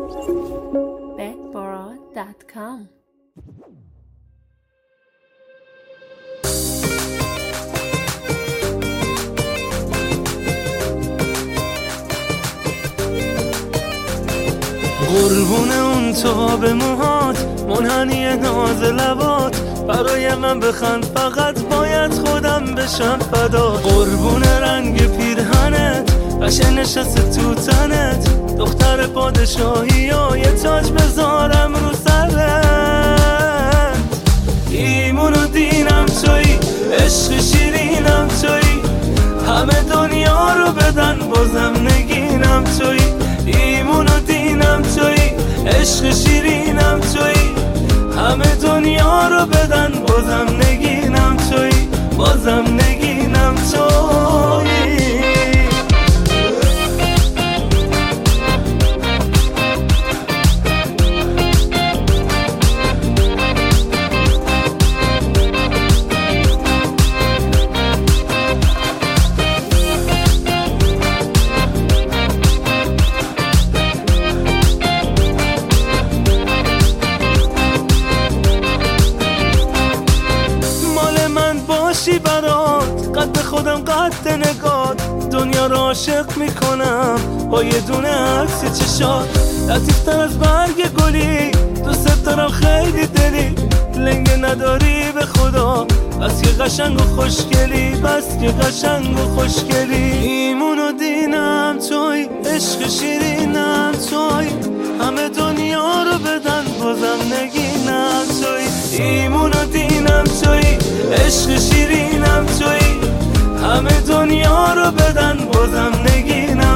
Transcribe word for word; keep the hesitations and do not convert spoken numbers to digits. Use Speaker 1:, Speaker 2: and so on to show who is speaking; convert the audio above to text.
Speaker 1: bedbora دات کام.
Speaker 2: قربون اون تاب موهات، منحنی ناز لبات، برای من بخند فقط باید خودم بشم فدا. قربون رنگ پیرهنت، قشنگ نشسته تو تنت، دختر پادشاهی یا یه تاج بذارم رو سرت. ایمون و دینم تویی، عشق شیرینم تویی، همه دنیا رو بدن بازم نگینم تویی. ایمون و دینم تویی، عشق شیرینم تویی، همه دنیا رو بدن بازم نگینم تویی، بازم نگینم تویی. برات قد خودم قد نگات، دنیا رو عاشق میکنم با یه دونه عکس چشات. لطیفتر از برگ گلی، دوست دارم خیلی دلی، لنگه نداری به خدا، بس که قشنگ و خوشگلی، بس که قشنگ و خوشگلی. ایمون و دینم توی، عشق شیرینم توی، همه دنیا رو بدن بازم نگینم توی. ایمون و دینم توی، عشق شیرینم توی، همه دنیا رو بدن بازم نگینم